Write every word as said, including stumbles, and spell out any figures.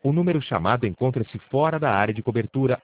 O número chamado encontra-se fora da área de cobertura